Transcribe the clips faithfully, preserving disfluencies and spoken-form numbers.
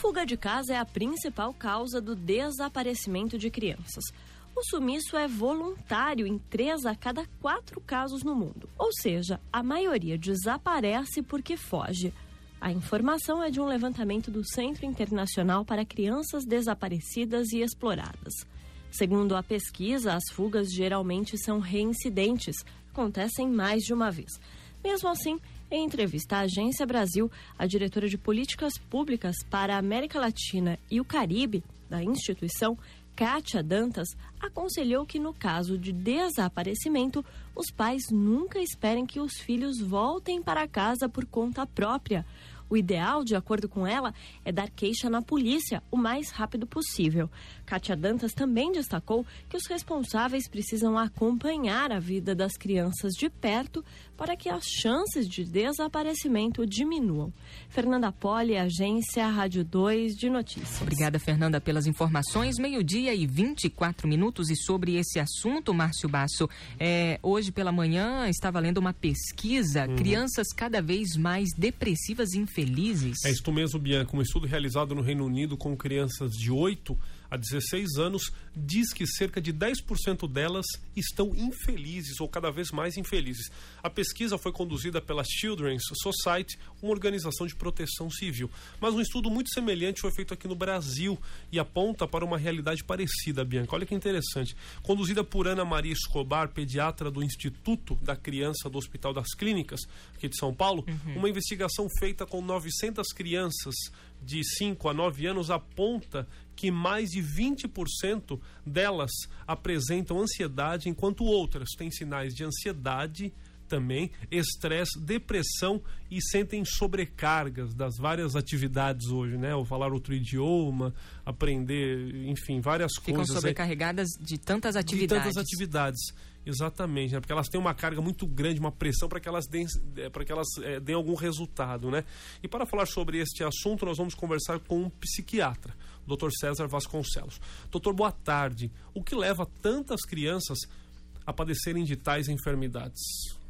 fuga de casa é a principal causa do desaparecimento de crianças. O sumiço é voluntário em três a cada quatro casos no mundo, ou seja, a maioria desaparece porque foge. A informação é de um levantamento do Centro Internacional para Crianças Desaparecidas e Exploradas. Segundo a pesquisa, as fugas geralmente são reincidentes, acontecem mais de uma vez. Mesmo assim, em entrevista à Agência Brasil, a diretora de Políticas Públicas para a América Latina e o Caribe da instituição, Kátia Dantas, aconselhou que no caso de desaparecimento, os pais nunca esperem que os filhos voltem para casa por conta própria. O ideal, de acordo com ela, é dar queixa na polícia o mais rápido possível. Kátia Dantas também destacou que os responsáveis precisam acompanhar a vida das crianças de perto para que as chances de desaparecimento diminuam. Fernanda Poli, Agência Rádio dois de Notícias. Obrigada, Fernanda, pelas informações. Meio-dia e vinte e quatro minutos. E sobre esse assunto, Márcio Basso, é, hoje pela manhã estava lendo uma pesquisa, uhum. Crianças cada vez mais depressivas e infelizes. É isso mesmo, Bianca. Um estudo realizado no Reino Unido com crianças de oito a dezesseis anos diz que cerca de dez por cento delas estão infelizes ou cada vez mais infelizes. A pesquisa foi conduzida pela Children's Society, uma organização de proteção civil. Mas um estudo muito semelhante foi feito aqui no Brasil e aponta para uma realidade parecida, Bianca. Olha que interessante. Conduzida por Ana Maria Escobar, pediatra do Instituto da Criança do Hospital das Clínicas, aqui de São Paulo, uhum. Uma investigação feita com novecentas crianças de cinco a nove anos aponta que mais de vinte por cento delas apresentam ansiedade, enquanto outras têm sinais de ansiedade também, estresse, depressão e sentem sobrecargas das várias atividades hoje, né? Ou falar outro idioma, aprender, enfim, várias Ficam coisas. Ficam sobrecarregadas aí, de tantas atividades. De tantas atividades, exatamente, né? Porque elas têm uma carga muito grande, uma pressão para que elas deem, para que elas é, deem algum resultado, né? E para falar sobre este assunto, nós vamos conversar com um psiquiatra, o doutor César Vasconcelos. Doutor, boa tarde. O que leva tantas crianças a padecerem de tais enfermidades?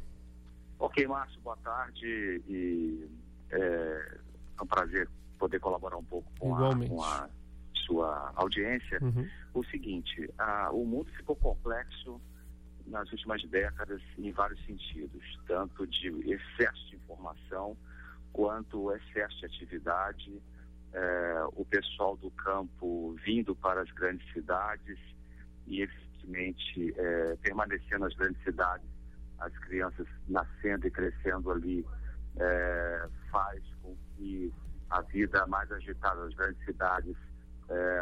Ok, Márcio, boa tarde e é, é um prazer poder colaborar um pouco com, a, com a sua audiência. Uhum. O seguinte, a, o mundo ficou complexo nas últimas décadas em vários sentidos, tanto de excesso de informação quanto excesso de atividade, é, o pessoal do campo vindo para as grandes cidades e, evidentemente, é, permanecendo nas grandes cidades. As crianças nascendo e crescendo ali é, faz com que a vida mais agitada das grandes cidades é,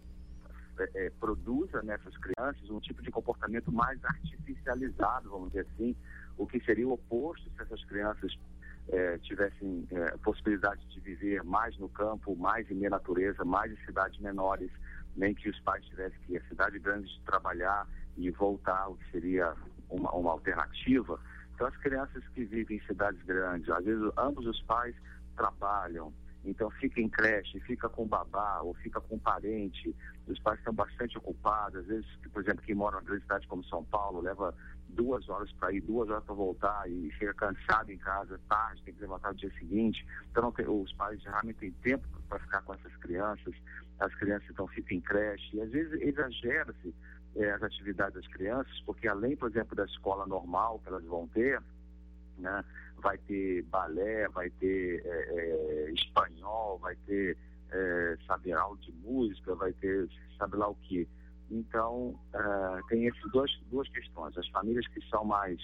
é, é, produza nessas crianças um tipo de comportamento mais artificializado, vamos dizer assim, o que seria o oposto se essas crianças é, tivessem é, possibilidade de viver mais no campo, mais em meia natureza, mais em cidades menores, nem que os pais tivessem que ir a cidade grande trabalhar e voltar ao que seria uma, uma alternativa. Então, as crianças que vivem em cidades grandes, às vezes ambos os pais trabalham, então fica em creche, fica com babá ou fica com parente, os pais estão bastante ocupados, às vezes, por exemplo, quem mora numa grande cidade como São Paulo, leva duas horas para ir, duas horas para voltar e chega cansado em casa, tarde, tem que levantar no dia seguinte, então não tem, os pais realmente têm tempo para ficar com essas crianças, as crianças então ficam em creche, e às vezes exagera-se é, as atividades das crianças, porque além, por exemplo, da escola normal que elas vão ter, né, vai ter balé, vai ter é, é, espanhol, vai ter, é, sabe, aula de música, vai ter, sabe lá o que. Então, uh, tem essas duas, duas questões. As famílias que são mais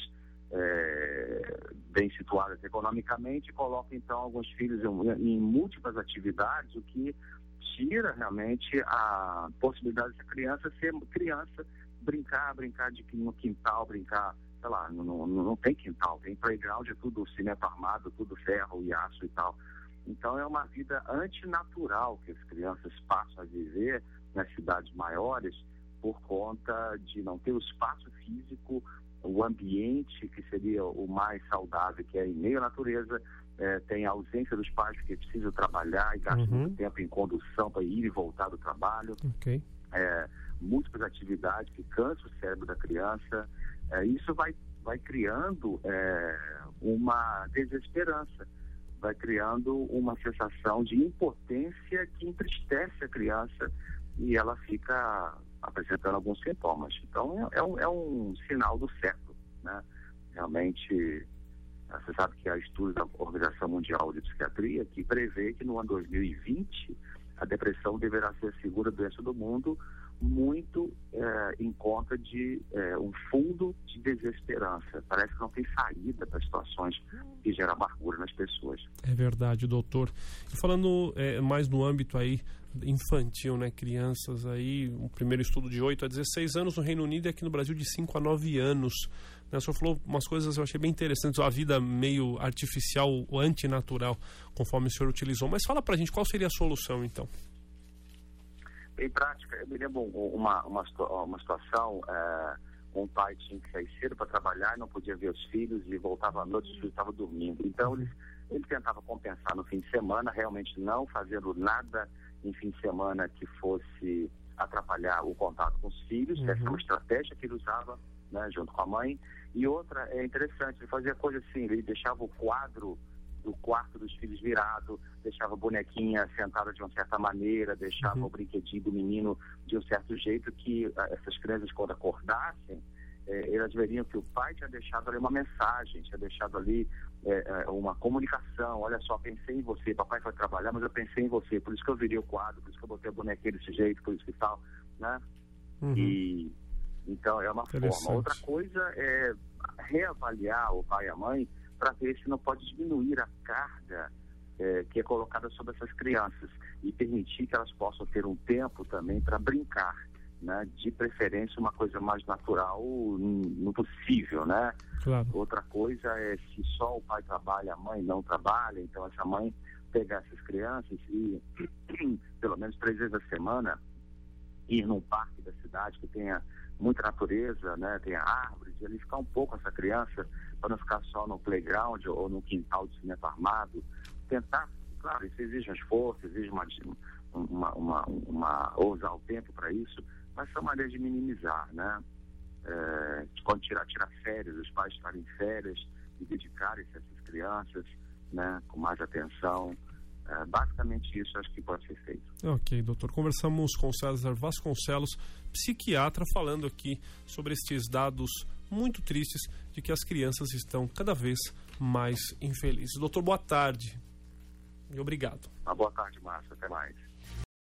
é, bem situadas economicamente colocam, então, alguns filhos em, em múltiplas atividades, o que tira realmente a possibilidade dessa criança ser criança, brincar, brincar de, no quintal, brincar, sei lá, não, não, não tem quintal, tem playground, é tudo cimento armado, tudo ferro e aço e tal. Então, é uma vida antinatural que as crianças passam a viver nas cidades maiores, por conta de não ter o espaço físico, o ambiente que seria o mais saudável, que é em meio à natureza, é, tem a ausência dos pais porque precisam trabalhar e gastam uhum. muito tempo em condução para ir e voltar do trabalho. Okay. É, múltiplas atividades que cansam o cérebro da criança. É, isso vai, vai criando é, uma desesperança, vai criando uma sensação de impotência que entristece a criança e ela fica apresentando alguns sintomas. Então, é um, é um sinal do século, né? Realmente, você sabe que há estudos da Organização Mundial de Psiquiatria que prevê que no ano dois mil e vinte a depressão deverá ser a segunda doença do mundo, muito é, em conta de é, um fundo de desesperança. Parece que não tem saída para situações que geram amargura nas pessoas. É verdade, doutor. E falando é, mais no âmbito aí infantil, né? Crianças aí, o primeiro estudo de oito a dezesseis anos no Reino Unido e aqui no Brasil de cinco a nove anos. Né? O senhor falou umas coisas que eu achei bem interessantes, a vida meio artificial, antinatural, conforme o senhor utilizou. Mas fala pra gente, qual seria a solução, então? Em prática, eu me lembro uma, uma, uma situação, é, um pai tinha que sair cedo para trabalhar, não podia ver os filhos e voltava à noite, os filhos estavam dormindo. Então, ele, ele tentava compensar no fim de semana, realmente não fazendo nada em fim de semana que fosse atrapalhar o contato com os filhos. Uhum. Essa é uma estratégia que ele usava, né, junto com a mãe. E outra, é interessante, ele fazia coisa assim, ele deixava o quadro do quarto dos filhos virado, deixava a bonequinha sentada de uma certa maneira, deixava uhum. o brinquedinho do menino de um certo jeito, que essas crianças, quando acordassem, eh, elas veriam que o pai tinha deixado ali uma mensagem, tinha deixado ali eh, uma comunicação. Olha só, pensei em você, papai foi trabalhar, mas eu pensei em você, por isso que eu virei o quadro, por isso que eu botei a bonequinha desse jeito, por isso que tal, né? Uhum. E então é uma forma. Outra coisa é reavaliar o pai e a mãe para ver se não pode diminuir a carga é, que é colocada sobre essas crianças e permitir que elas possam ter um tempo também para brincar, né? De preferência uma coisa mais natural no possível, né? Claro. Outra coisa é se só o pai trabalha, a mãe não trabalha, então essa mãe pegar essas crianças e pelo menos três vezes a semana ir num parque da cidade que tenha muita natureza, né, tenha árvores, e ali ficar um pouco essa criança, para não ficar só no playground ou no quintal de cimento armado. Tentar, claro, isso exige um esforço, exige uma, uma, uma, uma ou usar o tempo para isso, mas são maneiras de minimizar, né? É, quando tirar, tirar férias, os pais estarem em férias e dedicarem-se a essas crianças, né, com mais atenção. É, basicamente isso acho que pode ser feito. Ok, doutor. Conversamos com César Vasconcelos, psiquiatra, falando aqui sobre estes dados muito tristes de que as crianças estão cada vez mais infelizes. Doutor, boa tarde e obrigado. Uma boa tarde, Márcio. Até mais.